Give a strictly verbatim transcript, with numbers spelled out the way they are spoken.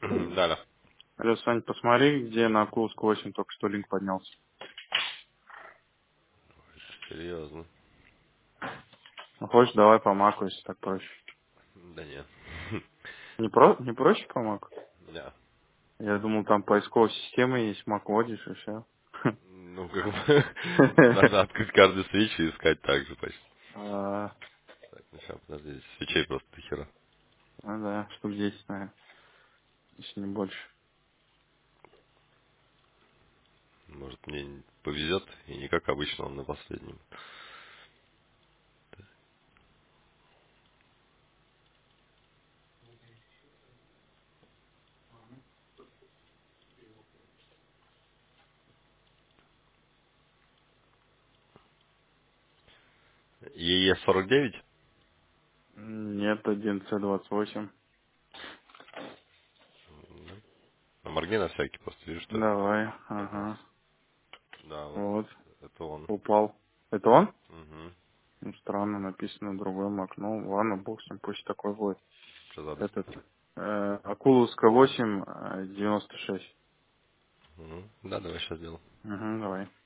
Да, да. Алло, Сань, посмотри, где на Курск восемь только что линк поднялся. Серьезно. Ну, хочешь, давай по маку, если так проще. Да нет. Не, про... не проще по маку? Да. Я думал, там поисковая система есть, мак вводишь и все. Ну, как бы, надо открыть каждый свечи и искать так же почти. А, Так, ну сейчас, подожди, здесь свечей просто до хера. ну да, штук десять, наверное, если не больше. Может, мне повезет, и не как обычно он на последнем. ЕЕ сорок девять? Нет, один С двадцать восемь. А моргни на всякий, просто вижу, что Давай, поднялся. ага. Да, вот Вот, это он. упал. Это он? Угу. Ну, странно, написано другой мак. Ну, ладно, бог с ним, пусть такой будет. Что за адрес Этот, посмотри? э, Акуловская восемь, э, девяносто шесть. Угу. Да, давай сейчас сделаем. Угу, давай.